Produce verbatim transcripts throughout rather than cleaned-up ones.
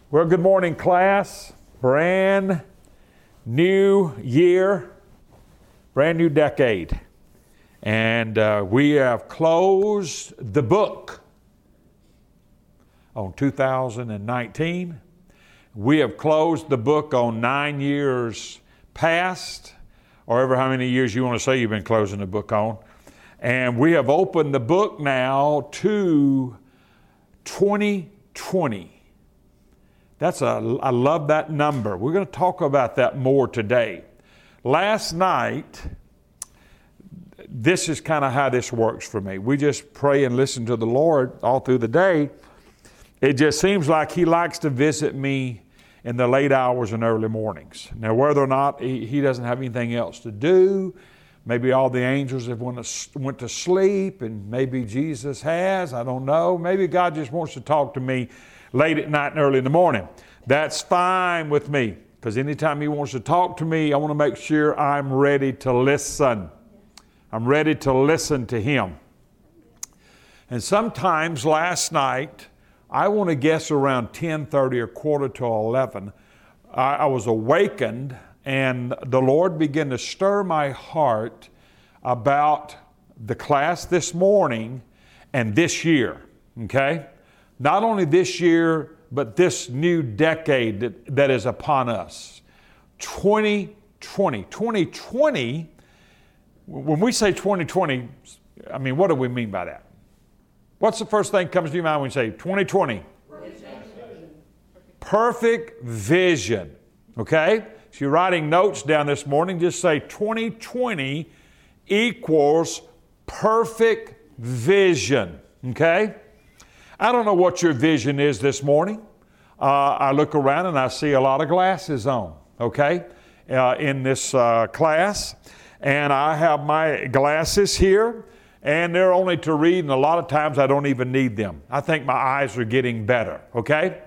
Well, good morning, class. Brand new year, brand new decade. And uh, we have closed the book on two thousand nineteen. We have closed the book on nine years past, or ever how many years you want to say you've been closing the book on. And we have opened the book now to twenty twenty. That's a, I love that number. We're going to talk about that more today. Last night, this is kind of how this works for me. We just pray and listen to the Lord all through the day. It just seems like He likes to visit me in the late hours and early mornings. Now, whether or not He, he doesn't have anything else to do, maybe all the angels have went to, went to sleep, and maybe Jesus has, I don't know. Maybe God just wants to talk to me late at night and early in the morning. That's fine with me, because anytime He wants to talk to me, I want to make sure I'm ready to listen. I'm ready to listen to Him. And sometimes last night, I want to guess around ten thirty or quarter to eleven, I, I was awakened, and the Lord began to stir my heart about the class this morning and this year, okay? Not only this year, but this new decade that, that is upon us. twenty twenty. twenty twenty, when we say twenty twenty, I mean, what do we mean by that? What's the first thing that comes to your mind when you say twenty twenty? Perfect vision. Perfect vision. Okay? If you're writing notes down this morning, just say twenty twenty equals perfect vision. Okay? I don't know what your vision is this morning. Uh, I look around and I see a lot of glasses on, okay, uh, in this uh, class. And I have my glasses here, and they're only to read, and a lot of times I don't even need them. I think my eyes are getting better, okay?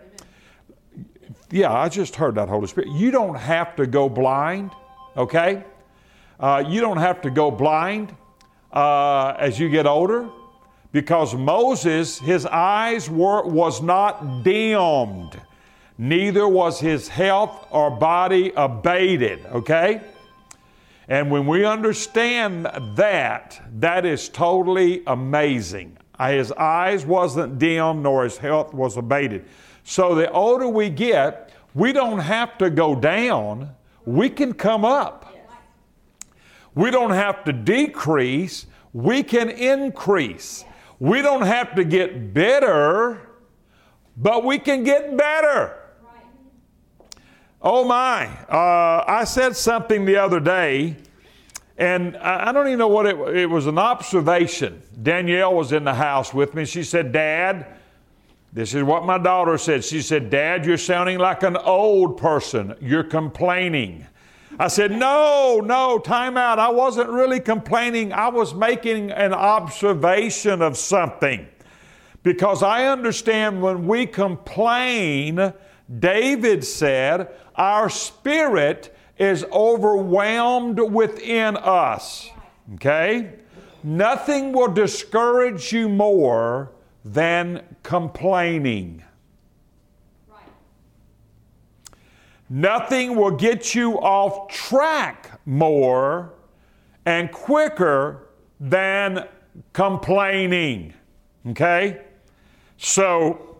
Yeah, I just heard that, Holy Spirit. You don't have to go blind, okay? Uh, you don't have to go blind uh, as you get older. Because Moses, his eyes were was not dimmed, neither was his health or body abated, okay? And when we understand that, that is totally amazing. His eyes wasn't dimmed, nor his health was abated. So the older we get, we don't have to go down, we can come up. We don't have to decrease, we can increase. We don't have to get bitter, but we can get better. Oh my, uh, I said something the other day, and I, I don't even know what it was. It was an observation. Danielle was in the house with me. She said, Dad, this is what my daughter said. She said, Dad, you're sounding like an old person. You're complaining. I said, no, no, time out. I wasn't really complaining. I was making an observation of something. Because I understand when we complain, David said, our spirit is overwhelmed within us. Okay? Nothing will discourage you more than complaining. Nothing will get you off track more and quicker than complaining. Okay? So,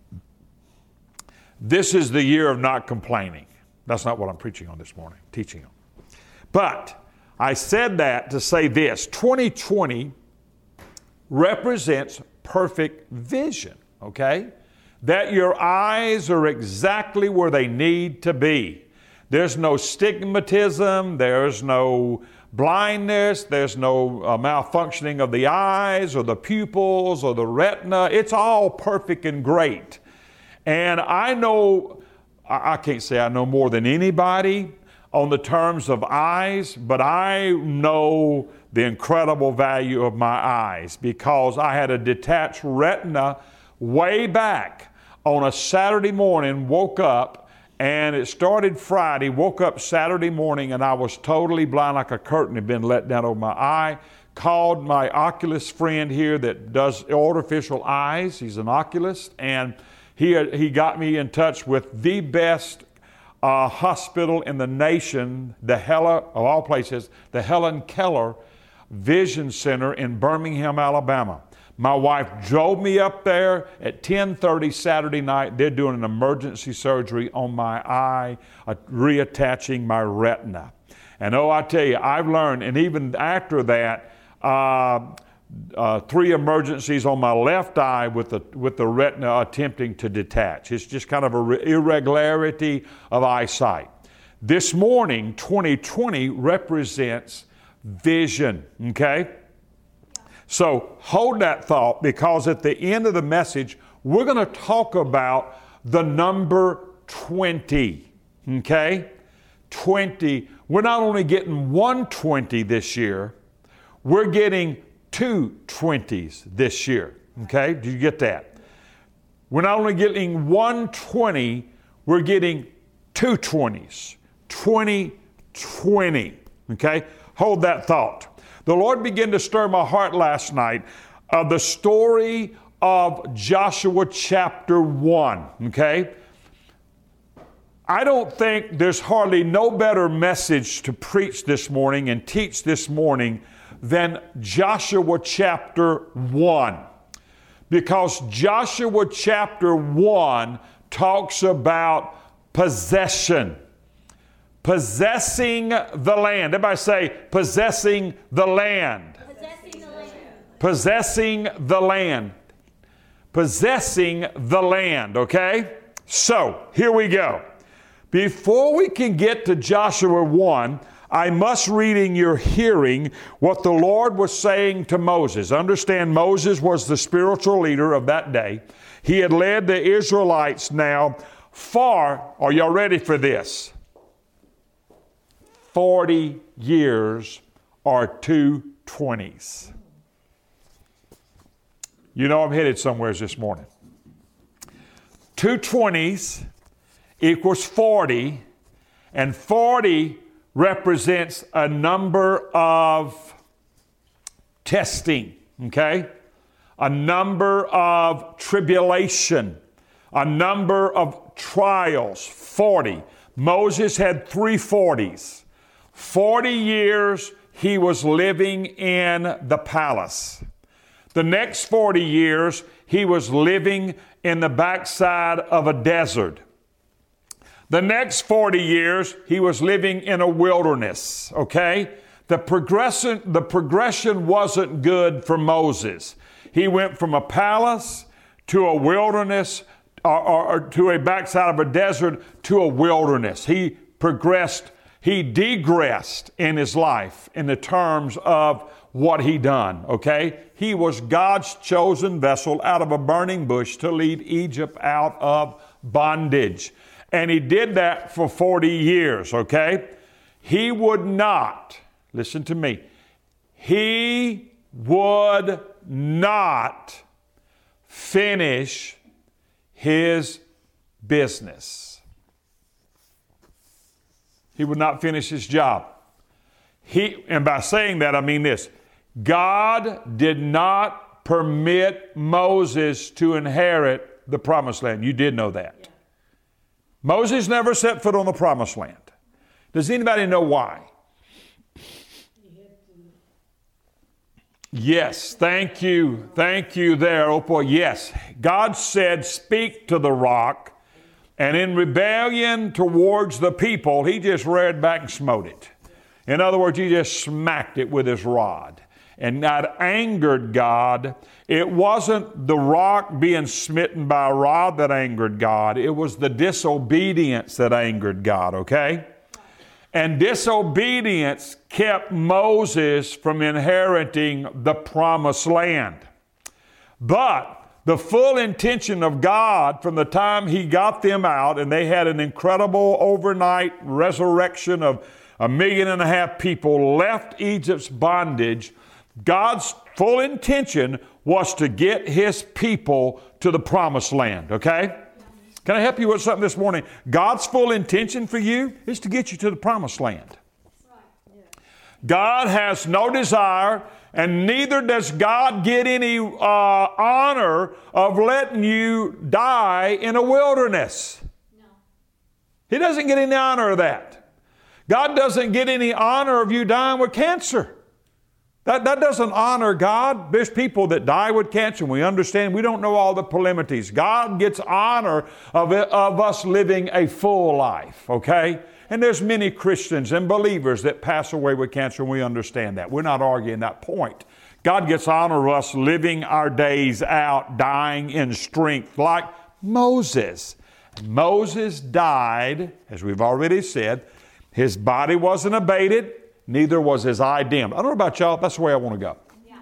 this is the year of not complaining. That's not what I'm preaching on this morning, teaching on. But I said that to say this. twenty twenty represents perfect vision. Okay? That your eyes are exactly where they need to be. There's no stigmatism, there's no blindness, there's no uh, malfunctioning of the eyes or the pupils or the retina. It's all perfect and great. And I know, I can't say I know more than anybody on the terms of eyes, but I know the incredible value of my eyes because I had a detached retina way back. On a Saturday morning, woke up, and it started Friday, woke up Saturday morning, and I was totally blind, like a curtain had been let down over my eye. Called my oculist friend here that does artificial eyes. He's an oculist, and He, he got me in touch with the best uh, hospital in the nation, the Helen, of all places, the Helen Keller Vision Center in Birmingham, Alabama. My wife drove me up there at ten thirty Saturday night. They're doing an emergency surgery on my eye, uh, reattaching my retina. And oh, I tell you, I've learned, and even after that, uh, uh, three emergencies on my left eye with the with the retina attempting to detach. It's just kind of an irregularity of eyesight. This morning, twenty twenty represents vision, okay? So hold that thought, because at the end of the message, we're going to talk about the number twenty, okay? twenty. We're not only getting one twenty this year, we're getting two twenties this year, okay? Did you get that? We're not only getting one twenty, we're getting two twenties. twenty twenty, okay? Hold that thought. The Lord began to stir my heart last night of the story of Joshua chapter one, okay? I don't think there's hardly no better message to preach this morning and teach this morning than Joshua chapter one. Because Joshua chapter one talks about possession. Possessing the land. Everybody say, possessing the land. Possessing the land. Possessing the land. Possessing the land, okay? So, here we go. Before we can get to Joshua one, I must read in your hearing what the Lord was saying to Moses. Understand, Moses was the spiritual leader of that day. He had led the Israelites now far, are y'all ready for this? forty years or two twenties. You know I'm headed somewhere this morning. Two twenties equals forty, and forty represents a number of testing, okay? A number of tribulation, a number of trials, forty. Moses had three forties. forty years he was living in the palace. The next forty years he was living in the backside of a desert. The next forty years he was living in a wilderness, okay? The progression, the progression wasn't good for Moses. He went from a palace to a wilderness, or, or, or to a backside of a desert to a wilderness. He progressed He degressed in his life in the terms of what he done, okay? He was God's chosen vessel out of a burning bush to lead Egypt out of bondage. And he did that for forty years, okay? He would not, listen to me, he would not finish his business. He would not finish his job. He, and by saying that, I mean this. God did not permit Moses to inherit the promised land. You did know that. Yeah. Moses never set foot on the promised land. Does anybody know why? Yes, thank you. Thank you there, Opal. Yes, God said, speak to the rock. And in rebellion towards the people, he just reared back and smote it. In other words, he just smacked it with his rod. And that angered God. It wasn't the rock being smitten by a rod that angered God. It was the disobedience that angered God, okay? And disobedience kept Moses from inheriting the promised land. But the full intention of God from the time he got them out, and they had an incredible overnight resurrection of a million and a half people left Egypt's bondage, God's full intention was to get his people to the promised land, okay? Can I help you with something this morning? God's full intention for you is to get you to the promised land. God has no desire, and neither does God get any uh, honor of letting you die in a wilderness. No. He doesn't get any honor of that. God doesn't get any honor of you dying with cancer. That, that doesn't honor God. There's people that die with cancer, and we understand we don't know all the polemities. God gets honor of, it, of us living a full life, okay? And there's many Christians and believers that pass away with cancer, and we understand that. We're not arguing that point. God gets honor of us living our days out, dying in strength, like Moses. Moses died, as we've already said. His body wasn't abated. Neither was his eye dimmed. I don't know about y'all, that's the way I want to go. Yeah.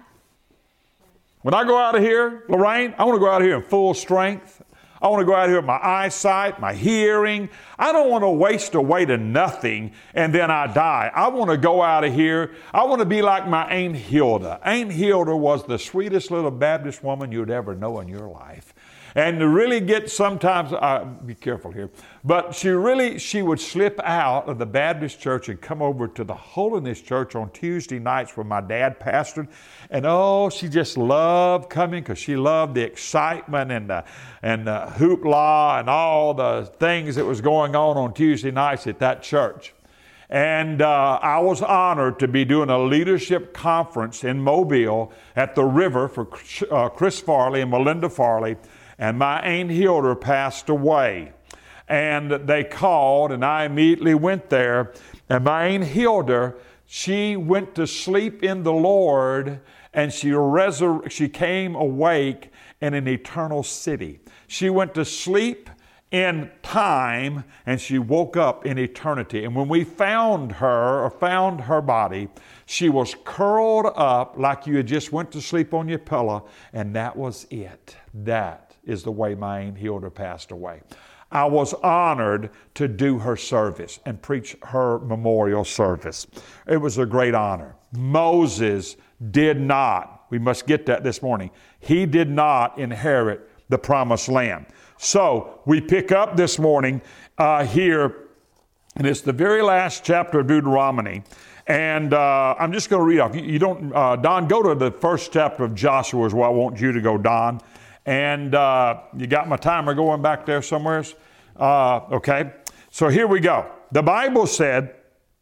When I go out of here, Lorraine, I want to go out of here in full strength. I want to go out of here with my eyesight, my hearing. I don't want to waste away to nothing and then I die. I want to go out of here. I want to be like my Aunt Hilda. Aunt Hilda was the sweetest little Baptist woman you'd ever know in your life. And to really get sometimes, uh, be careful here, but she really, she would slip out of the Baptist church and come over to the Holiness Church on Tuesday nights where my dad pastored. And oh, she just loved coming because she loved the excitement and the, and the hoopla and all the things that was going on on Tuesday nights at that church. And uh, I was honored to be doing a leadership conference in Mobile at the river for uh, Chris Farley and Melinda Farley. And my Aunt Hilda passed away. And they called, and I immediately went there. And my Aunt Hilda, she went to sleep in the Lord, and she, resur- she came awake in an eternal city. She went to sleep in time, and she woke up in eternity. And when we found her, or found her body, she was curled up like you had just went to sleep on your pillow, and that was it. That is the way my Aunt Hilda passed away. I was honored to do her service and preach her memorial service. It was a great honor. Moses did not, we must get that this morning, he did not inherit the promised land. So we pick up this morning uh, here, and it's the very last chapter of Deuteronomy. And uh, I'm just going to read off. You, you don't, uh, Don, go to the first chapter of Joshua is where I want you to go, Don. And uh, you got my timer going back there somewhere? Uh, okay. So here we go. The Bible said,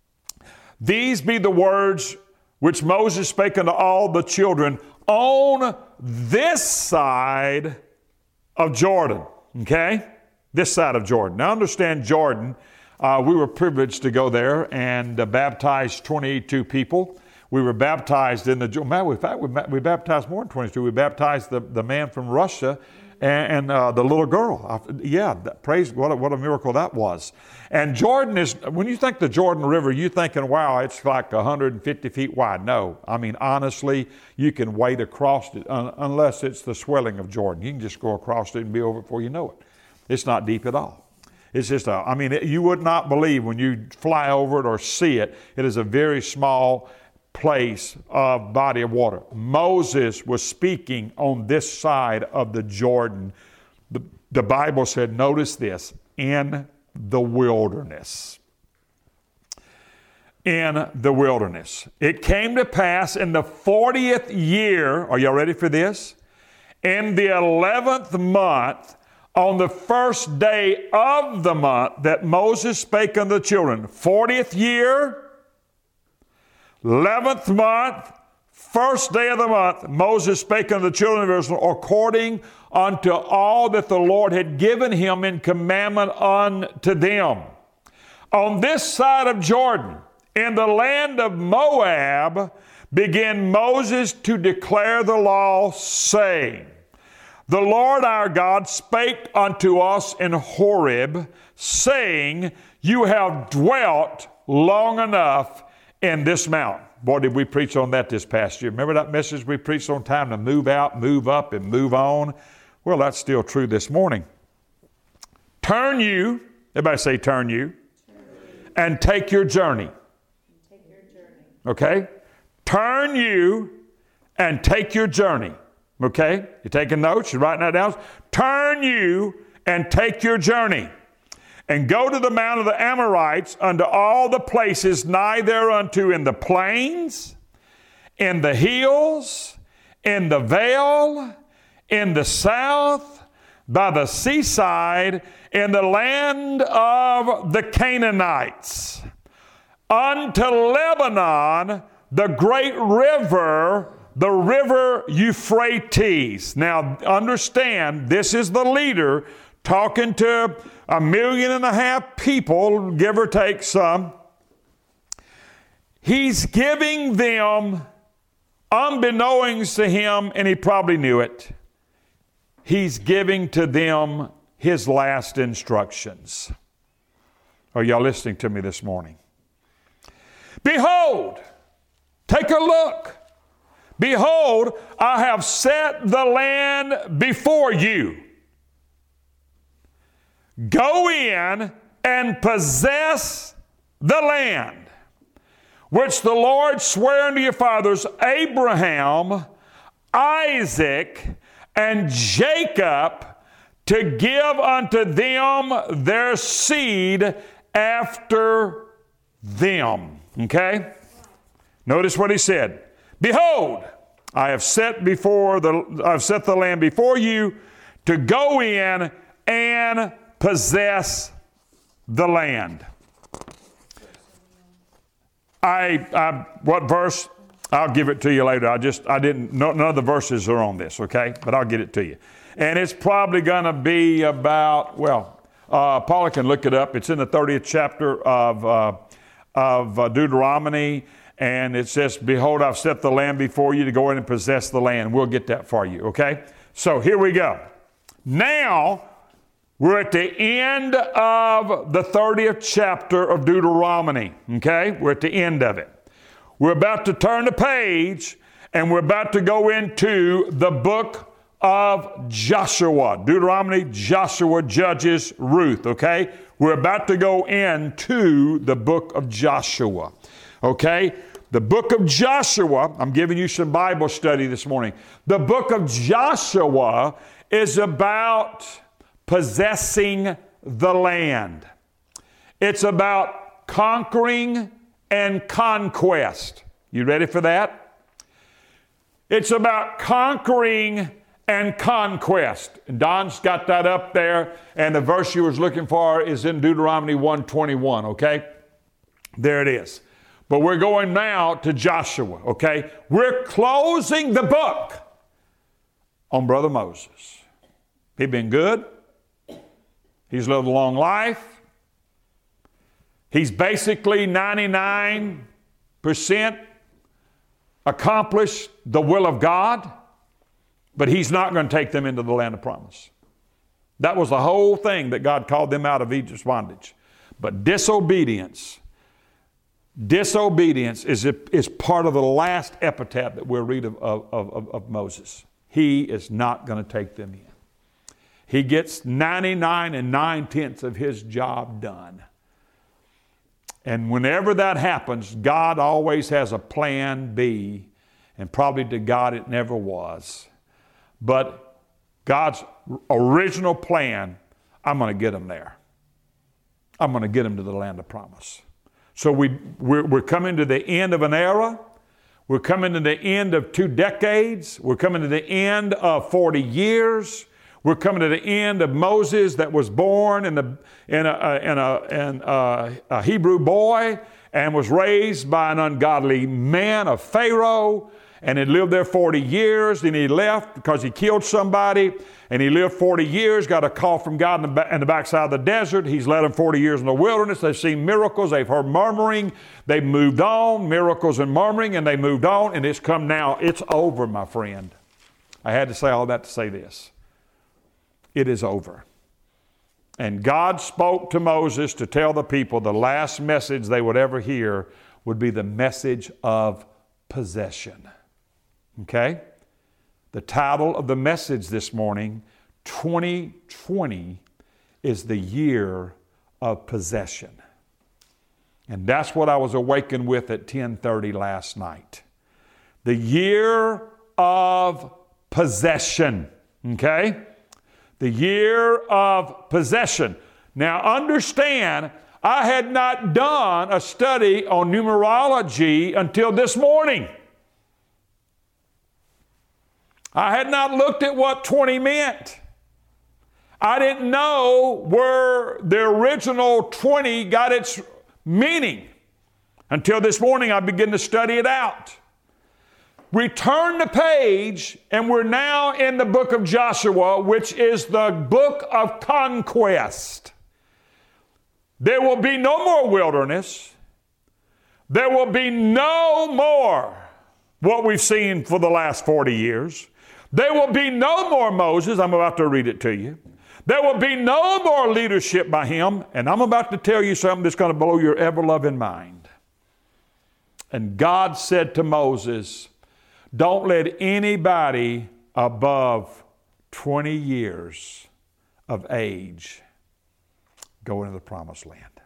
"These be the words which Moses spake unto all the children on this side of Jordan." Okay? This side of Jordan. Now understand Jordan. Uh, we were privileged to go there and uh, baptize twenty-two people. We were baptized in the, man, in fact, we, we baptized more than twenty-two. We baptized the, the man from Russia and, and uh, the little girl. I, yeah, that, praise, what a, what a miracle that was. And Jordan is, when you think the Jordan River, you're thinking, wow, it's like one hundred fifty feet wide. No, I mean, honestly, you can wade across it un, unless it's the swelling of Jordan. You can just go across it and be over before you know it. It's not deep at all. It's just a, I mean, it, you would not believe when you fly over it or see it. It is a very small place of body of water. Moses was speaking on this side of the Jordan. The, the Bible said, notice this, in the wilderness. In the wilderness. It came to pass in the fortieth year, are y'all ready for this? In the eleventh month, on the first day of the month, that Moses spake unto the children. fortieth year, eleventh month, first day of the month, Moses spake unto the children of Israel according unto all that the Lord had given him in commandment unto them. On this side of Jordan, in the land of Moab, began Moses to declare the law, saying, "The Lord our God spake unto us in Horeb, saying, You have dwelt long enough in this mountain." Boy, did we preach on that this past year. Remember that message we preached on time to move out, move up, and move on? Well, that's still true this morning. Turn you, everybody say turn you, turn. And take your journey. Take your journey. Okay? Turn you and take your journey. Okay? You're taking notes, you're writing that down. Turn you and take your journey. and go to the mount of the Amorites, unto all the places nigh thereunto, in the plains, in the hills, in the vale, in the south, by the seaside, in the land of the Canaanites, unto Lebanon, the great river, the river Euphrates. Now understand, this is the leader talking to a million and a half people, give or take some. He's giving them, unbeknownst to him, and he probably knew it, he's giving to them his last instructions. Are y'all listening to me this morning? Behold, take a look. Behold, I have set the land before you. Go in and possess the land, which the Lord sware unto your fathers, Abraham, Isaac, and Jacob, to give unto them their seed after them. Okay? Notice what he said. Behold, I have set before the I've set the land before you to go in and possess the land. I, I what verse? I'll give it to you later. I just I didn't no, none of the verses are on this, okay? But I'll get it to you. And it's probably going to be about, well, uh, Paula can look it up. It's in the thirtieth chapter of uh, of uh, Deuteronomy. And it says, behold, I've set the land before you to go in and possess the land. We'll get that for you, okay? So here we go. Now, we're at the end of the thirtieth chapter of Deuteronomy, okay? We're at the end of it. We're about to turn the page, and we're about to go into the book of Joshua. Deuteronomy, Joshua, Judges, Ruth, okay? We're about to go into the book of Joshua, okay? The book of Joshua, I'm giving you some Bible study this morning. The book of Joshua is about possessing the land. It's about conquering and conquest. You ready for that? It's about conquering and conquest. And Don's got that up there, and the verse you was looking for is in Deuteronomy one twenty-one, okay? There it is. But we're going now to Joshua, okay? We're closing the book on Brother Moses. He's been good. He's lived a long life. He's basically ninety-nine percent accomplished the will of God, but he's not going to take them into the land of promise. That was the whole thing that God called them out of Egypt's bondage. But disobedience Disobedience is, is part of the last epitaph that we'll read of, of, of, of Moses. He is not going to take them in. He gets ninety-nine and nine-tenths of his job done. And whenever that happens, God always has a plan B, and probably to God it never was. But God's original plan, I'm going to get them there. I'm going to get them to the land of promise. So we, we're, we're coming to the end of an era. We're coming to the end of two decades. We're coming to the end of forty years. We're coming to the end of Moses that was born in, the, in, a, in, a, in a, a Hebrew boy and was raised by an ungodly man of Pharaoh, and had lived there forty years. Then he left because he killed somebody, and he lived forty years, got a call from God in the, back, in the backside of the desert. He's led them forty years in the wilderness. They've seen miracles. They've heard murmuring. They've moved on, miracles and murmuring, and they moved on, and it's come now. It's over, my friend. I had to say all that to say this. It is over. And God spoke to Moses to tell the people the last message they would ever hear would be the message of possession. Okay? The title of the message this morning, twenty twenty, is the year of possession. And that's what I was awakened with at ten thirty last night. The year of possession. Okay? The year of possession. Now understand, I had not done a study on numerology until this morning. I had not looked at what twenty meant. I didn't know where the original twenty got its meaning until this morning I began to study it out. We turn the page and we're now in the book of Joshua, which is the book of conquest. There will be no more wilderness. There will be no more what we've seen for the last forty years. There will be no more Moses. I'm about to read it to you. There will be no more leadership by him. And I'm about to tell you something that's going to blow your ever-loving mind. And God said to Moses, don't let anybody above twenty years of age go into the promised land.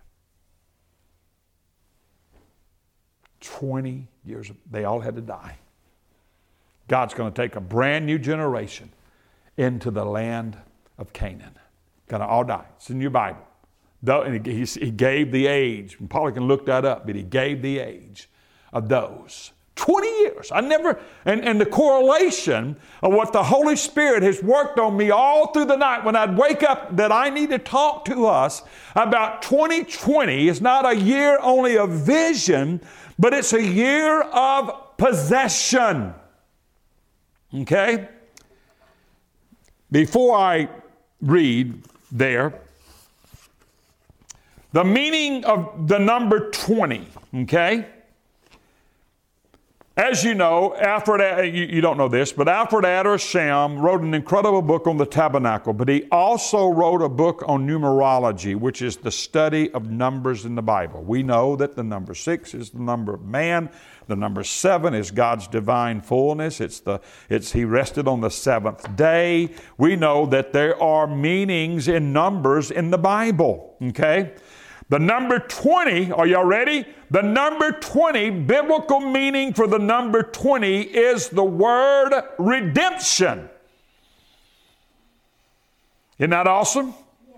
twenty years, they all had to die. God's going to take a brand new generation into the land of Canaan. Going to all die. It's in your Bible. Though, and he, he gave the age. And Paul can look that up, but he gave the age of those. twenty years. I never, and, and the correlation of what the Holy Spirit has worked on me all through the night when I'd wake up that I need to talk to us about twenty twenty is not a year only of vision, but it's a year of possession. Okay? Before I read there, the meaning of the number twenty, okay? As you know, Alfred, you, you don't know this, but Alfred Adler-Sham wrote an incredible book on the tabernacle, but he also wrote a book on numerology, which is the study of numbers in the Bible. We know that the number six is the number of man. The number seven is God's divine fullness. It's the, it's He rested on the seventh day. We know that there are meanings in numbers in the Bible, okay? The number twenty, are y'all ready? The number twenty, biblical meaning for the number twenty is the word redemption. Isn't that awesome? Yes.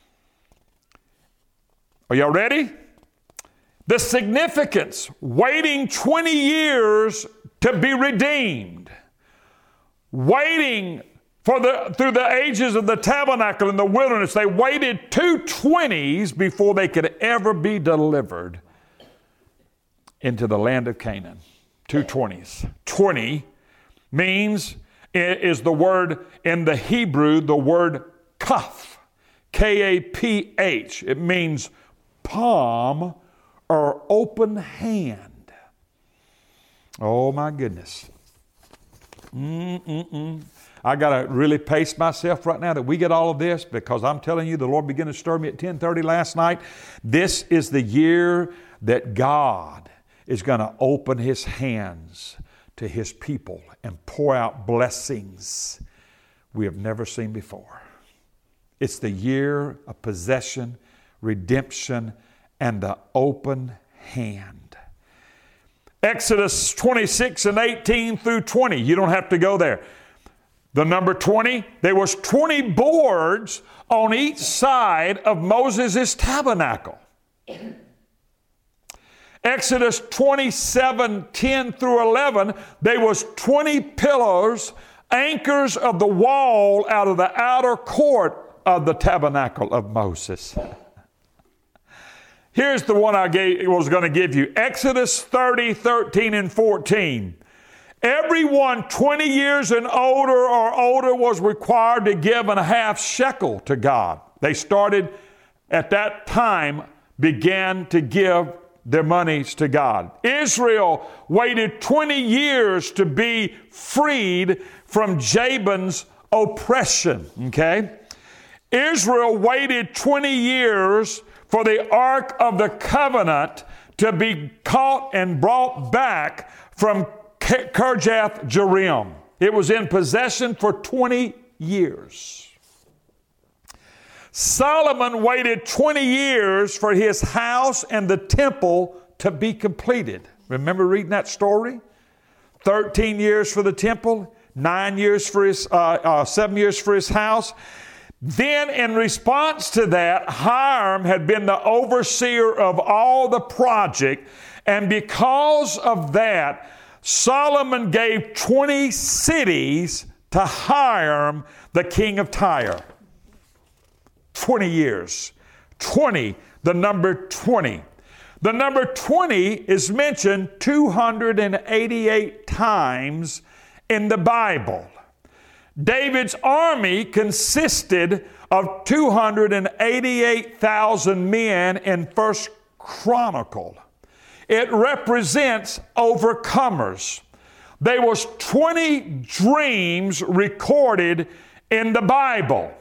Are y'all ready? The significance, waiting twenty years to be redeemed. Waiting For the, through the ages of the tabernacle in the wilderness, they waited two twenties before they could ever be delivered into the land of Canaan. Two twenties. twenty means, is the word in the Hebrew, the word kaf. K A P H. It means palm or open hand. Oh my goodness. Mm-mm-mm. I got to really pace myself right now that we get all of this, because I'm telling you, the Lord began to stir me at ten thirty last night. This is the year that God is going to open His hands to His people and pour out blessings we have never seen before. It's the year of possession, redemption, and the open hand. Exodus twenty-six and eighteen through twenty. You don't have to go there. The number twenty, there was twenty boards on each side of Moses' tabernacle. Exodus twenty-seven, ten through eleven, there was twenty pillars, anchors of the wall out of the outer court of the tabernacle of Moses. Here's the one I gave, was going to give you. Exodus thirty, thirteen, and fourteen. Everyone twenty years and older or older was required to give a half shekel to God. They started at that time, began to give their monies to God. Israel waited twenty years to be freed from Jabin's oppression. Okay? Israel waited twenty years for the Ark of the Covenant to be caught and brought back from Kirjath Jearim. It was in possession for twenty years. Solomon waited twenty years for his house and the temple to be completed. Remember reading that story? thirteen years for the temple, nine years for his, uh, uh, seven years for his house. Then in response to that, Hiram had been the overseer of all the project, and because of that, Solomon gave twenty cities to Hiram, the king of Tyre. twenty years. twenty, the number twenty. The number twenty is mentioned two hundred eighty-eight times in the Bible. David's army consisted of two hundred eighty-eight thousand men in First Chronicle. It represents overcomers. There was twenty dreams recorded in the Bible.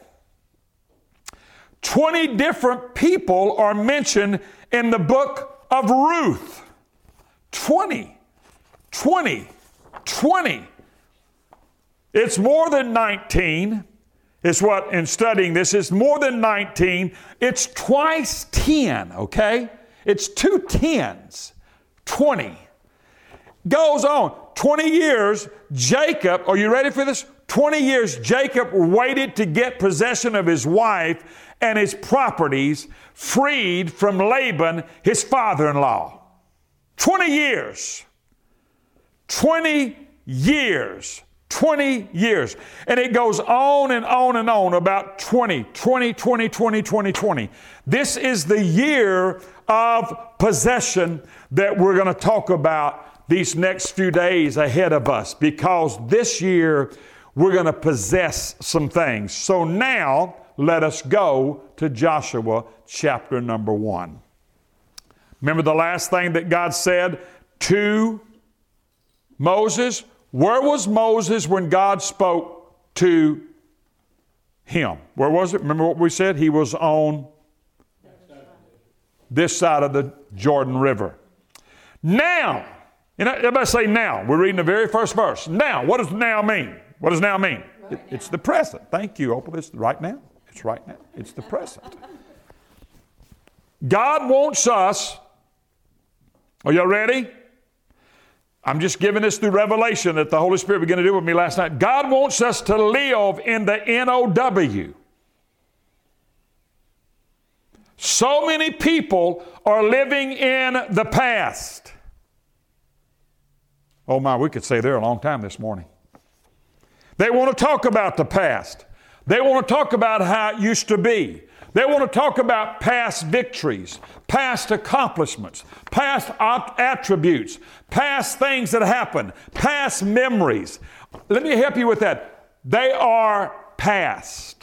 twenty different people are mentioned in the book of Ruth. twenty, twenty, twenty. It's more than nineteen. It's what, in studying this, it's more than nineteen. It's twice ten, okay? It's two tens. twenty. Goes on. twenty years, Jacob, are you ready for this? twenty years, Jacob waited to get possession of his wife and his properties freed from Laban, his father-in-law. twenty years. twenty years. twenty years. And it goes on and on and on about twenty, twenty, twenty, twenty, twenty, twenty. This is the year of possession that we're going to talk about these next few days ahead of us, because this year we're going to possess some things. So now let us go to Joshua chapter number one. Remember the last thing that God said to Moses? Where was Moses when God spoke to him? Where was it? Remember what we said? He was on this side of the Jordan River. Now, you know, everybody say now. We're reading the very first verse. Now, what does now mean? What does now mean? Right it, now. It's the present. Thank you, Opal. It's right now. It's right now. It's the present. God wants us. Are y'all ready? I'm just giving this through revelation that the Holy Spirit began to do with me last night. God wants us to live in the N O W. So many people are living in the past. Oh my, we could stay there a long time this morning. They want to talk about the past. They want to talk about how it used to be. They want to talk about past victories, past accomplishments, past attributes, past things that happened, past memories. Let me help you with that. They are past.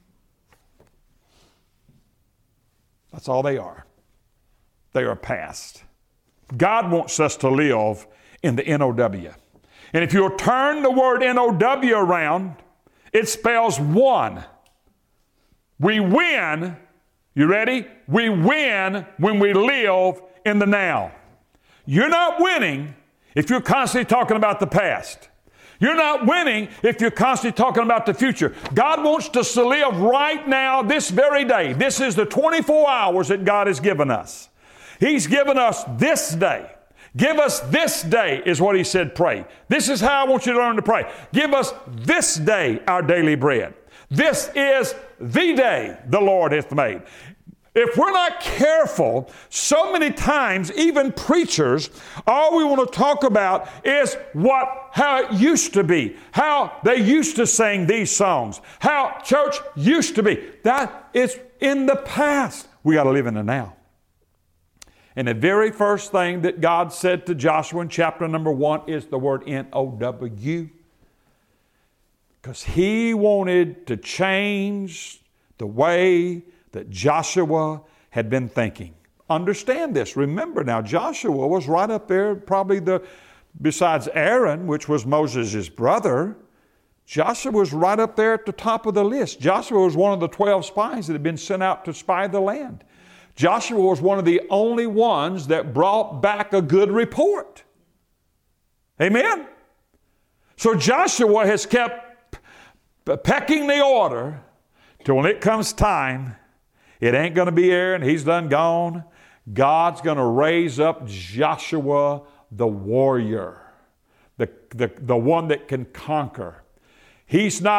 That's all they are. They are past. God wants us to live in the N O W. And if you'll turn the word N O W around, it spells one. We win, you ready? We win when we live in the now. You're not winning if you're constantly talking about the past. You're not winning if you're constantly talking about the future. God wants us to live right now, this very day. This is the twenty-four hours that God has given us. He's given us this day. Give us this day is what He said, pray. This is how I want you to learn to pray. Give us this day our daily bread. This is the day the Lord hath made. If we're not careful, so many times, even preachers, all we want to talk about is what, how it used to be, how they used to sing these songs, how church used to be. That is in the past. We got to live in the now. And the very first thing that God said to Joshua in chapter number one is the word N O W. Because He wanted to change the way that Joshua had been thinking. Understand this. Remember now, Joshua was right up there, probably the, besides Aaron, which was Moses' brother, Joshua was right up there at the top of the list. Joshua was one of the twelve spies that had been sent out to spy the land. Joshua was one of the only ones that brought back a good report. Amen? So Joshua has kept pecking the order till when it comes time, it ain't going to be Aaron. He's done gone. God's going to raise up Joshua the warrior, the, the, the one that can conquer. He's not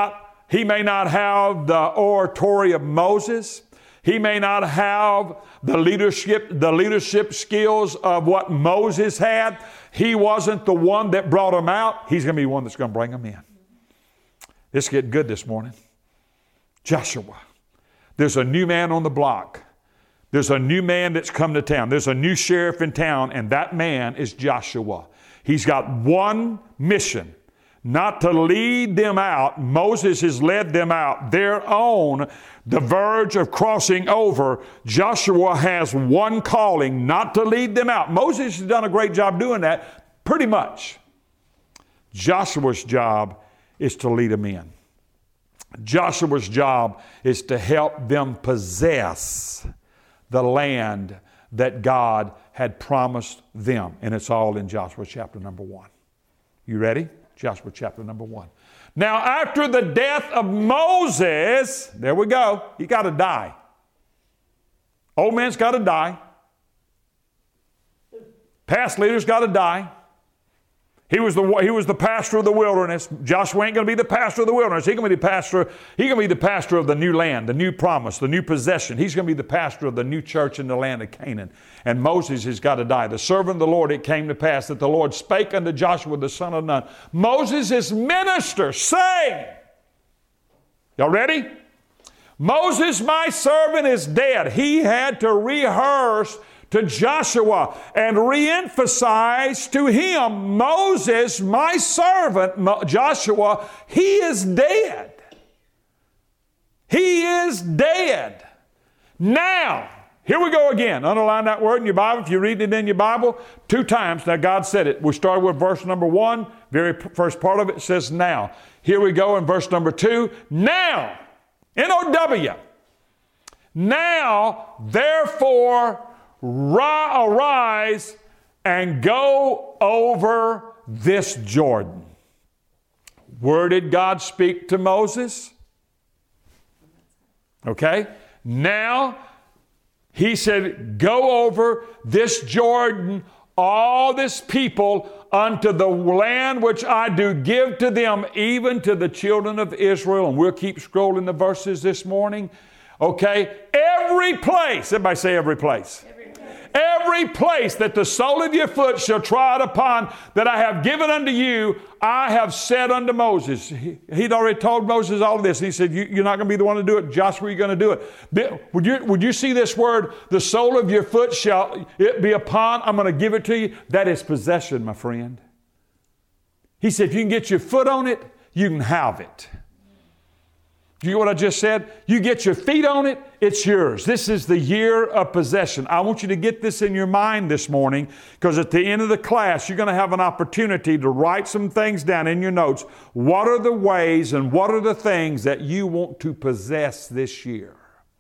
he may not have the oratory of Moses. He may not have the leadership, the leadership skills of what Moses had. He wasn't the one that brought them out. He's going to be one that's going to bring them in. It's getting good this morning. Joshua. There's a new man on the block. There's a new man that's come to town. There's a new sheriff in town, and that man is Joshua. He's got one mission. Not to lead them out. Moses has led them out. They're on the verge of crossing over. Joshua has one calling, not to lead them out. Moses has done a great job doing that, pretty much. Joshua's job is to lead them in. Joshua's job is to help them possess the land that God had promised them. And it's all in Joshua chapter number one. You ready? Joshua chapter number one. Now, after the death of Moses, there we go, he got to die. Old man's got to die. Past leaders got to die. He was the he was the pastor of the wilderness. Joshua ain't going to be the pastor of the wilderness. He's going to be the pastor. He's going to be the pastor of the new land, the new promise, the new possession. He's going to be the pastor of the new church in the land of Canaan. And Moses has got to die. The servant of the Lord, it came to pass that the Lord spake unto Joshua the son of Nun, Moses is minister, saying, y'all ready? Moses, my servant, is dead. He had to rehearse to Joshua and reemphasize to him, Moses, my servant, Mo- Joshua, he is dead. He is dead. Now, here we go again. Underline that word in your Bible. If you read it in your Bible, two times. Now, God said it. We started with verse number one. Very first part of it says now. Here we go in verse number two. Now, N O W. Now, therefore, arise and go over this Jordan. Where did God speak to Moses? Okay. Now, he said, go over this Jordan, all this people, unto the land which I do give to them, even to the children of Israel. And we'll keep scrolling the verses this morning. Okay. Every place. Everybody say every place. Every place that the sole of your foot shall trod upon that I have given unto you, I have said unto Moses. He, he'd already told Moses all of this. He said, you, you're not going to be the one to do it. Joshua, you're going to do it. Would you, would you see this word, the sole of your foot shall it be upon? I'm going to give it to you. That is possession, my friend. He said, if you can get your foot on it, you can have it. You know what I just said? You get your feet on it, it's yours. This is the year of possession. I want you to get this in your mind this morning, because at the end of the class, you're going to have an opportunity to write some things down in your notes. What are the ways and what are the things that you want to possess this year?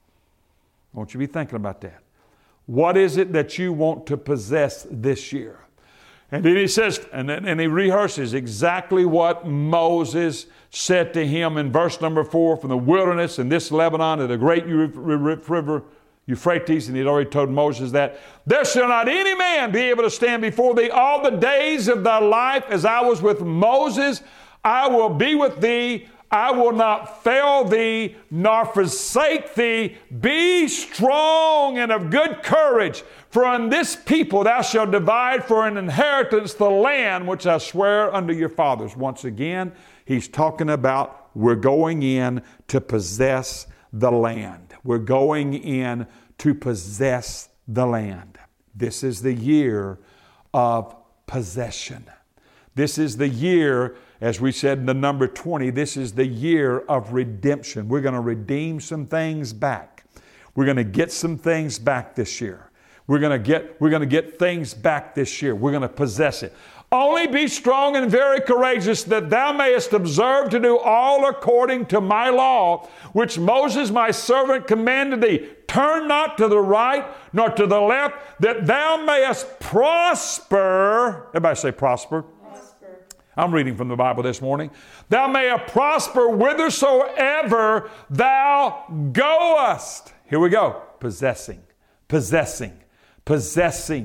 I want you to be thinking about that. What is it that you want to possess this year? And then he says, and then and he rehearses exactly what Moses said to him in verse number four, from the wilderness in this Lebanon to the great river Euphrates. And he'd already told Moses that there shall not any man be able to stand before thee all the days of thy life. As I was with Moses, I will be with thee. I will not fail thee nor forsake thee. Be strong and of good courage, for on this people thou shalt divide for an inheritance the land which I swear unto your fathers. Once again, he's talking about we're going in to possess the land. We're going in to possess the land. This is the year of possession. This is the year, as we said in the number twenty, this is the year of redemption. We're going to redeem some things back. We're going to get some things back this year. We're going to get, we're going to get things back this year. We're going to possess it. Only be strong and very courageous, that thou mayest observe to do all according to my law, which Moses my servant commanded thee. Turn not to the right nor to the left, that thou mayest prosper. Everybody say prosper. I'm reading from the Bible this morning. Thou mayest prosper whithersoever thou goest. Here we go. Possessing, possessing, possessing.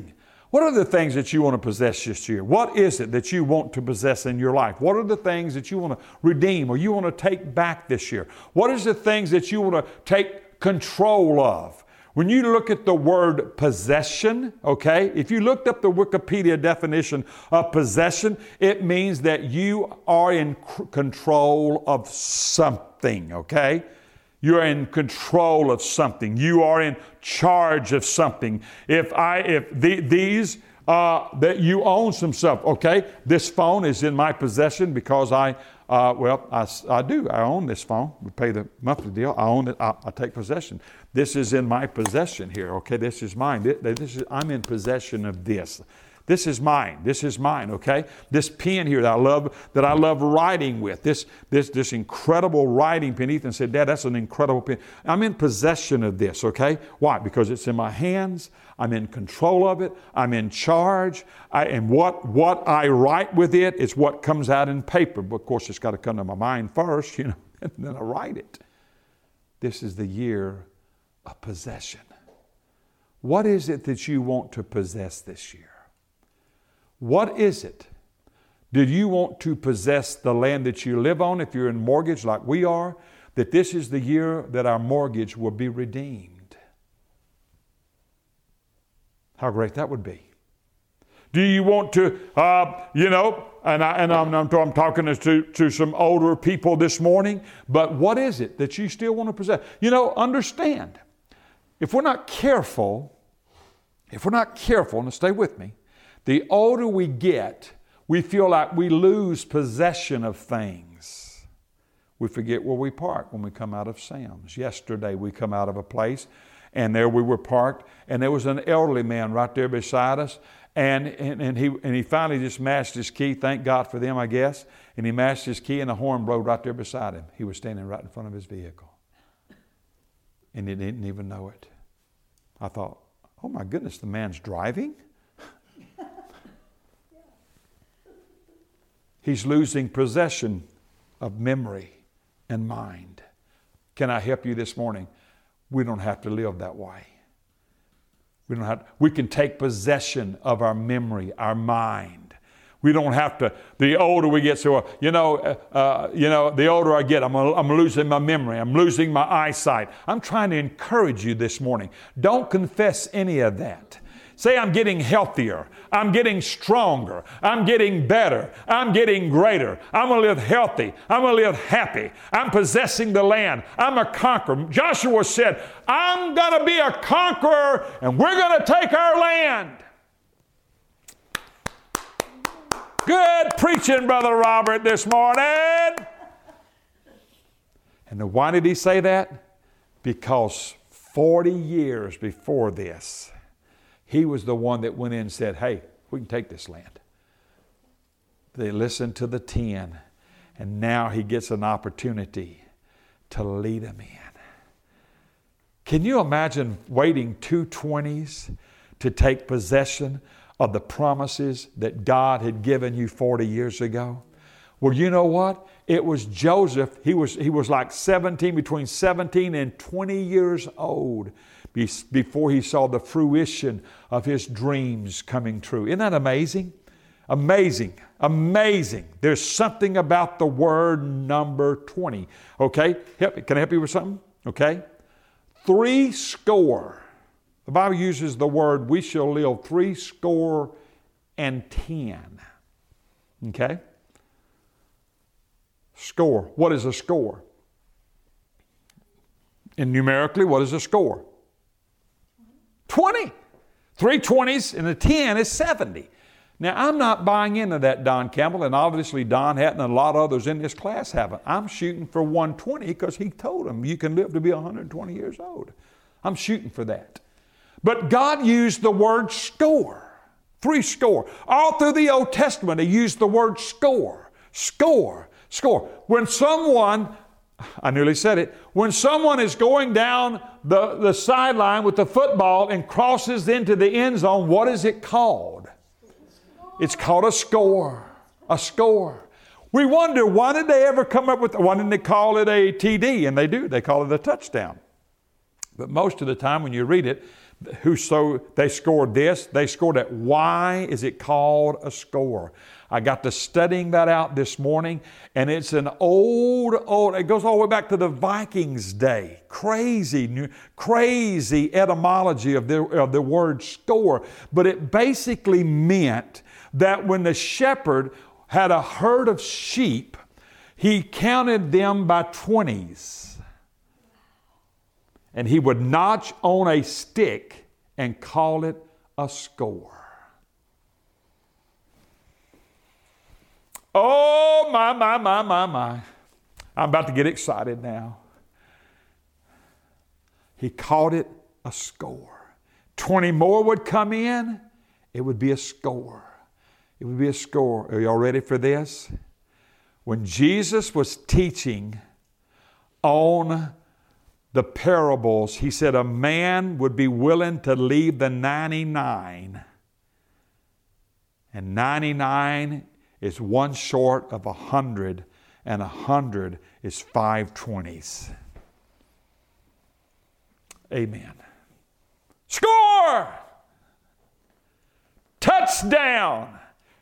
What are the things that you want to possess this year? What is it that you want to possess in your life? What are the things that you want to redeem or you want to take back this year? What is the things that you want to take control of? When you look at the word possession, okay, if you looked up the Wikipedia definition of possession, it means that you are in c- control of something, okay? You're in control of something. You are in charge of something. If I, if the, these, uh, that you own some stuff, okay? This phone is in my possession because I, uh, well, I, I do. I own this phone. We pay the monthly deal. I own it. I, I take possession. This is in my possession here, okay? This is mine. This, this is, I'm in possession of this. This is mine. This is mine, okay? This pen here that I love, that I love writing with. This, this, this incredible writing pen. Ethan said, Dad, that's an incredible pen. I'm in possession of this, okay? Why? Because it's in my hands. I'm in control of it. I'm in charge. I, and what, what I write with it is what comes out in paper. But of course, it's got to come to my mind first, you know, and then I write it. This is the year of possession. What is it that you want to possess this year? What is it? Do you want to possess the land that you live on if you're in mortgage like we are? That this is the year that our mortgage will be redeemed. How great that would be. Do you want to, uh, you know, and, I, and I'm, I'm, I'm talking to, to some older people this morning, but what is it that you still want to possess? You know, understand, if we're not careful, if we're not careful, and stay with me, the older we get, we feel like we lose possession of things. We forget where we park when we come out of Sam's. Yesterday we come out of a place and there we were parked and there was an elderly man right there beside us and, and, and, he, and he finally just mashed his key. Thank God for them, I guess. And he mashed his key and the horn blew right there beside him. He was standing right in front of his vehicle. And he didn't even know it. I thought, oh my goodness, the man's driving? He's losing possession of memory and mind. Can I help you this morning? We don't have to live that way. We don't have. We can take possession of our memory, our mind. We don't have to. The older we get, so you know, uh, you know, the older I get, I'm, I'm losing my memory. I'm losing my eyesight. I'm trying to encourage you this morning. Don't confess any of that. Say, I'm getting healthier. I'm getting stronger. I'm getting better. I'm getting greater. I'm going to live healthy. I'm going to live happy. I'm possessing the land. I'm a conqueror. Joshua said, I'm going to be a conqueror and we're going to take our land. Good preaching, Brother Robert, this morning. And why did he say that? Because forty years before this, he was the one that went in and said, hey, we can take this land. They listened to the ten, and now he gets an opportunity to lead them in. Can you imagine waiting two twenties to take possession of the promises that God had given you forty years ago? Well, you know what? It was Joseph. He was, he was like seventeen, between seventeen and twenty years old before he saw the fruition of his dreams coming true. Isn't that amazing? Amazing. Amazing. There's something about the word number twenty. Okay? Help, can I help you with something? Okay? Three score. The Bible uses the word, we shall live three score and ten. Okay? Score. What is a score? And numerically, what is a score? twenty. Three twenties and a ten is seventy. Now, I'm not buying into that, Don Campbell, and obviously Don Hatton and a lot of others in this class haven't. I'm shooting for one twenty because he told them you can live to be one hundred twenty years old. I'm shooting for that. But God used the word score. Three score. All through the Old Testament, He used the word score. Score. Score. When someone, I nearly said it, when someone is going down the, the sideline with the football and crosses into the end zone, what is it called? It's called a score. A score. We wonder, why did they ever come up with, why didn't they call it a T D? And they do. They call it a touchdown. But most of the time when you read it, who so they scored this, they scored it. Why is it called a score? I got to studying that out this morning, and it's an old, old, it goes all the way back to the Vikings day. Crazy, crazy etymology of the, of the word score. But it basically meant that when the shepherd had a herd of sheep, he counted them by twenties. And he would notch on a stick and call it a score. Oh, my, my, my, my, my. I'm about to get excited now. He called it a score. twenty more would come in, it would be a score. It would be a score. Are y'all ready for this? When Jesus was teaching on the parables, he said a man would be willing to leave the ninety-nine. And ninety-nine is one short of a hundred, and a hundred is five twenties. Amen. Score! Touchdown!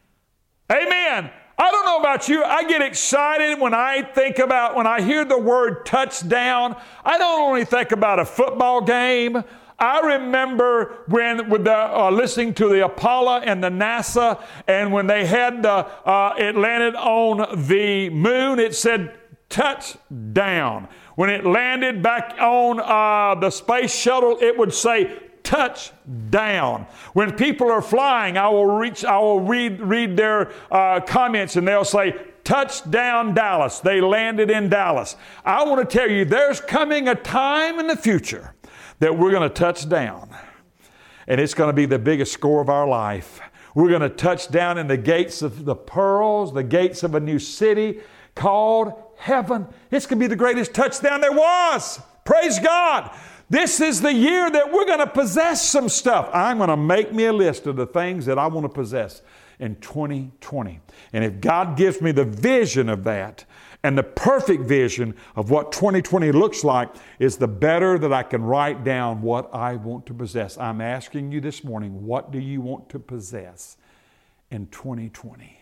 Amen. I don't know about you, I get excited when I think about, when I hear the word touchdown. I don't only think about a football game. I remember when with the, uh, listening to the Apollo and the NASA, and when they had the, uh, it landed on the moon, it said touchdown. When it landed back on uh, the space shuttle, it would say touchdown. When people are flying, I will reach, I will read read their uh, comments, and they'll say touchdown Dallas. They landed in Dallas. I want to tell you, there's coming a time in the future that we're going to touch down, and it's going to be the biggest score of our life. We're going to touch down in the gates of the pearls, the gates of a new city called heaven. It's going to be the greatest touchdown there was. Praise God. This is the year that we're going to possess some stuff. I'm going to make me a list of the things that I want to possess in twenty twenty. And if God gives me the vision of that, and the perfect vision of what twenty twenty looks like, is the better that I can write down what I want to possess. I'm asking you this morning, what do you want to possess in twenty twenty?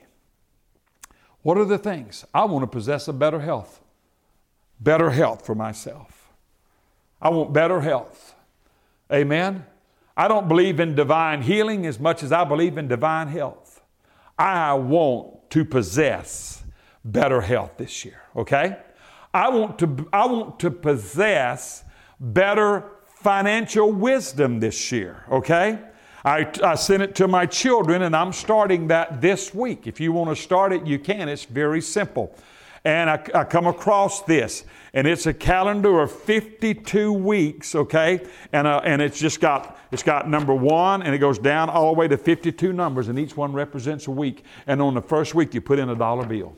What are the things? I want to possess a better health. Better health for myself. I want better health. Amen? I don't believe in divine healing as much as I believe in divine health. I want to possess better health this year, okay? I want to, I want to possess better financial wisdom this year, okay? I, I sent it to my children, and I'm starting that this week. If you want to start it, you can. It's very simple. And I, I come across this, and it's a calendar of fifty-two weeks, okay? And uh, and it's just got, it's got number one, and it goes down all the way to fifty-two numbers, and each one represents a week. And on the first week, you put in a dollar bill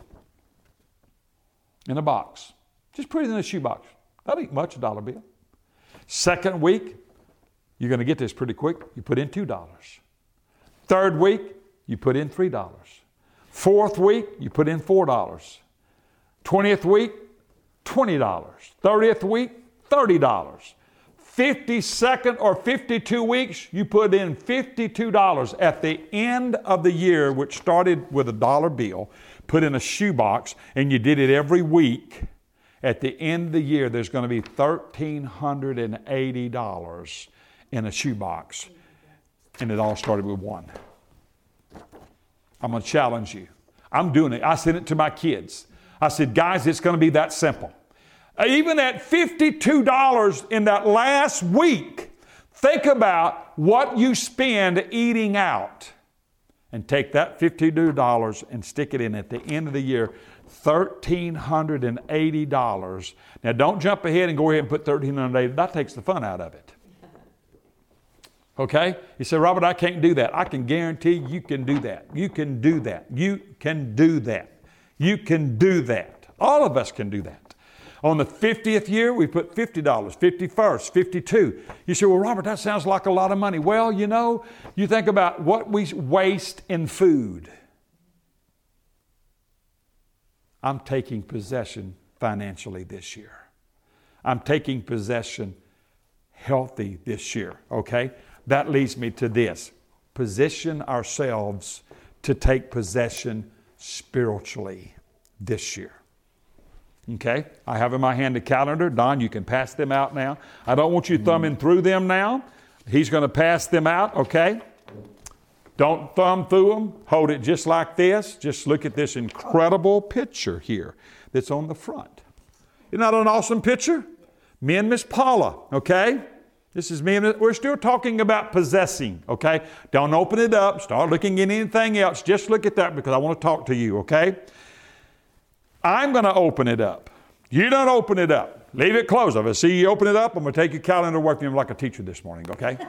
in a box. Just put it in a shoebox. That ain't much, a dollar bill. Second week, you're going to get this pretty quick. You put in two dollars. Third week, you put in three dollars. Fourth week, you put in four dollars. twentieth week, twenty dollars. thirtieth week, thirty dollars. fifty-second or fifty-two weeks, you put in fifty-two dollars. At the end of the year, which started with a dollar bill, put in a shoebox, and you did it every week, at the end of the year, there's going to be one thousand three hundred eighty dollars in a shoebox. And it all started with one. I'm going to challenge you. I'm doing it. I sent it to my kids. I said, guys, it's going to be that simple. Even at fifty-two dollars in that last week, think about what you spend eating out. And take that fifty-two dollars and stick it in at the end of the year, one thousand three hundred eighty dollars. Now, don't jump ahead and go ahead and put one thousand three hundred eighty dollars. That takes the fun out of it. Okay? You say, Robert, I can't do that. I can guarantee you can do that. You can do that. You can do that. You can do that. All of us can do that. On the fiftieth year, we put fifty dollars, fifty-first, fifty-two. You say, well, Robert, that sounds like a lot of money. Well, you know, you think about what we waste in food. I'm taking possession financially this year. I'm taking possession healthy this year, okay? That leads me to this. Position ourselves to take possession spiritually this year. Okay? I have in my hand a calendar. Don, you can pass them out now. I don't want you thumbing through them now. He's going to pass them out, okay? Don't thumb through them. Hold it just like this. Just look at this incredible picture here that's on the front. Isn't that an awesome picture? Me and Miss Paula, okay? This is me and we're still talking about possessing, okay? Don't open it up. Start looking at anything else. Just look at that because I want to talk to you, okay? I'm going to open it up. You don't open it up. Leave it closed. If I see you open it up, I'm going to take your calendar away from you like a teacher this morning, okay?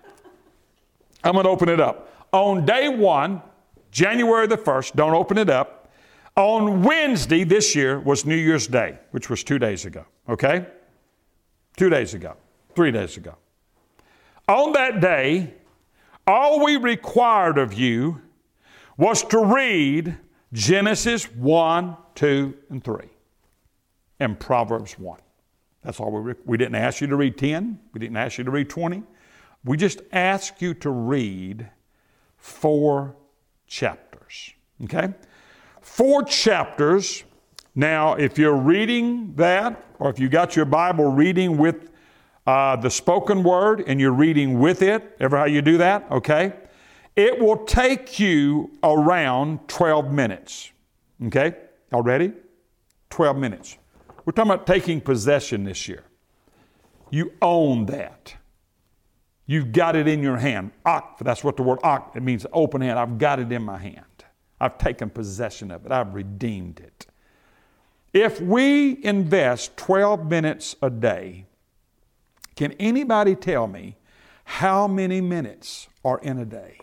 I'm going to open it up. On day one, January the first, don't open it up. On Wednesday this year was New Year's Day, which was two days ago, okay? Two days ago, three days ago. On that day, all we required of you was to read Genesis one, two, and three, and Proverbs one. That's all we re- we didn't ask you to read ten. We didn't ask you to read twenty. We just asked you to read four chapters, okay? Four chapters. Now, if you're reading that, or if you got your Bible reading with uh, the spoken word and you're reading with it, ever how you do that, okay? It will take you around twelve minutes, okay? All ready? twelve minutes. We're talking about taking possession this year. You own that. You've got it in your hand. Ak, that's what the word ak, it means open hand. I've got it in my hand. I've taken possession of it. I've redeemed it. If we invest twelve minutes a day, can anybody tell me how many minutes are in a day?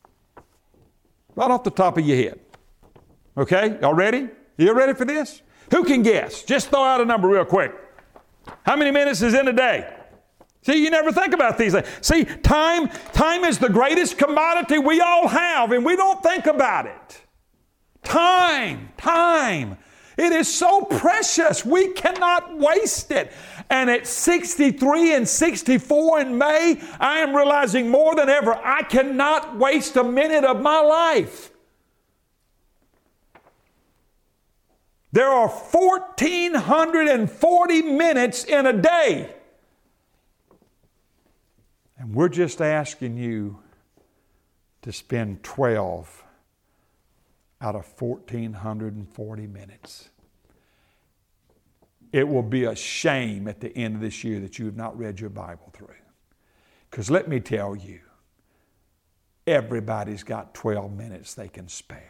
Right off the top of your head. Okay, y'all ready? You ready for this? Who can guess? Just throw out a number real quick. How many minutes is in a day? See, you never think about these things. See, time, time is the greatest commodity we all have, and we don't think about it. Time, time. It is so precious. We cannot waste it. And at sixty-three and sixty-four in May, I am realizing more than ever, I cannot waste a minute of my life. There are one thousand four hundred forty minutes in a day. And we're just asking you to spend twelve out of one thousand four hundred forty minutes. It will be a shame at the end of this year that you have not read your Bible through. Because let me tell you, everybody's got twelve minutes they can spare.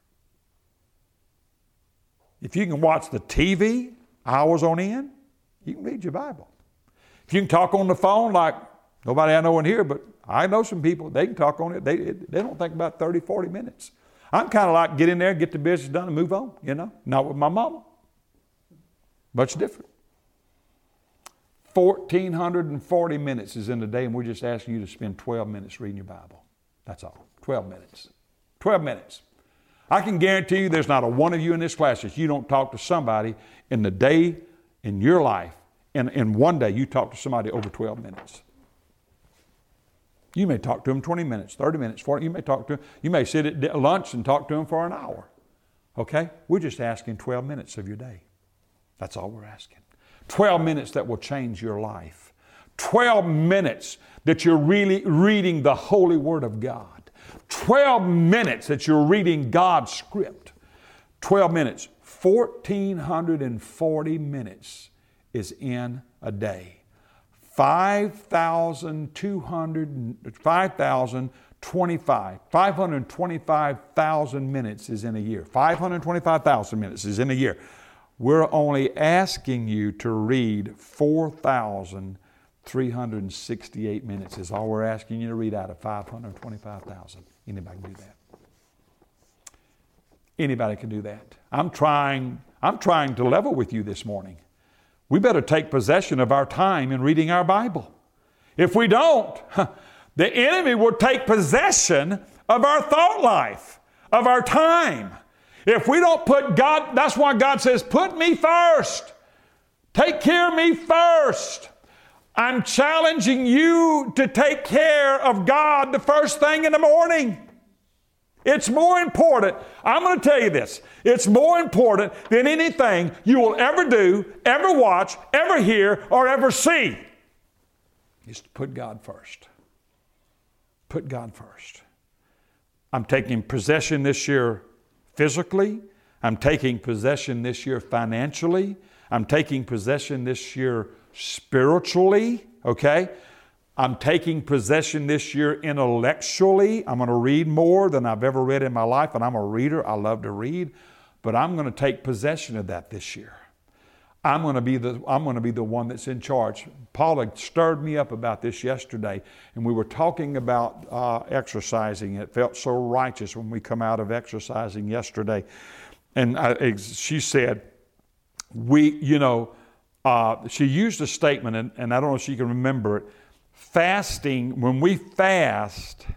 If you can watch the T V hours on end, you can read your Bible. If you can talk on the phone like nobody I know in here, but I know some people, they can talk on it. They, they don't think about thirty, forty minutes. I'm kind of like get in there, get the business done, and move on, you know. Not with my mama. Much different. one thousand four hundred forty minutes is in the day, and we're just asking you to spend twelve minutes reading your Bible. That's all. twelve minutes. twelve minutes. I can guarantee you there's not a one of you in this class that you don't talk to somebody in the day in your life, and in one day you talk to somebody over twelve minutes. You may talk to them twenty minutes, thirty minutes, forty. You may talk to them. You may sit at lunch and talk to them for an hour. Okay? We're just asking twelve minutes of your day. That's all we're asking. twelve minutes that will change your life. twelve minutes that you're really reading the Holy Word of God. twelve minutes that you're reading God's script. twelve minutes. one thousand four hundred forty minutes is in a day. five thousand two hundred, five thousand twenty-five, five hundred twenty-five thousand minutes is in a year. five hundred twenty-five thousand minutes is in a year. We're only asking you to read four thousand three hundred sixty-eight minutes is all we're asking you to read out of five hundred twenty-five thousand. Anybody can do that. Anybody can do that. I'm trying, I'm trying to level with you this morning. We better take possession of our time in reading our Bible. If we don't, the enemy will take possession of our thought life, of our time. If we don't put God, that's why God says, put me first. Take care of me first. I'm challenging you to take care of God the first thing in the morning. It's more important. I'm going to tell you this. It's more important than anything you will ever do, ever watch, ever hear, or ever see. Is to put God first. Put God first. I'm taking possession this year physically. I'm taking possession this year financially. I'm taking possession this year spiritually. Okay? I'm taking possession this year intellectually. I'm going to read more than I've ever read in my life, and I'm a reader. I love to read. But I'm going to take possession of that this year. I'm going to be the, I'm going to be the one that's in charge. Paula stirred me up about this yesterday, and we were talking about uh, exercising. It felt so righteous when we come out of exercising yesterday. And I, she said, we, you know, uh, she used a statement, and, and I don't know if she can remember it. Fasting, when we fast,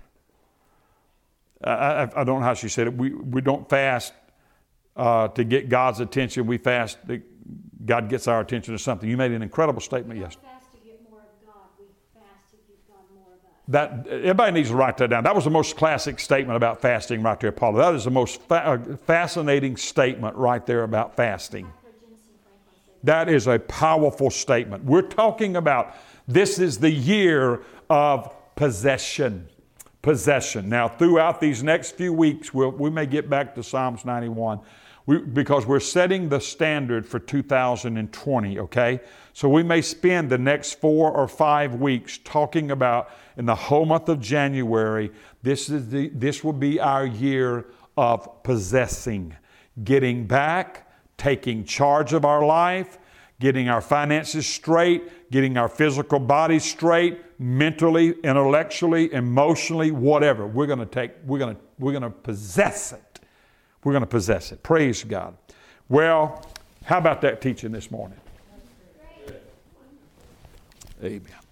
I, I don't know how she said it, we, we don't fast uh, to get God's attention. We fast that God gets our attention to something. You made an incredible statement yesterday. We don't fast to get more of God. We fast to give God more of us. That, everybody needs to write that down. That was the most classic statement about fasting right there, Paula. That is the most fa- uh, fascinating statement right there about fasting. That is a powerful statement. We're talking about this is the year of possession. Possession. Now, throughout these next few weeks, we'll, we may get back to Psalms ninety-one we, because we're setting the standard for two thousand twenty, okay? So we may spend the next four or five weeks talking about, in the whole month of January, this is the, this will be our year of possessing, getting back, taking charge of our life, getting our finances straight, getting our physical body straight, mentally, intellectually, emotionally, whatever. We're going to take, we're going to, we're going to possess it. We're going to possess it. Praise God. Well, how about that teaching this morning? Amen.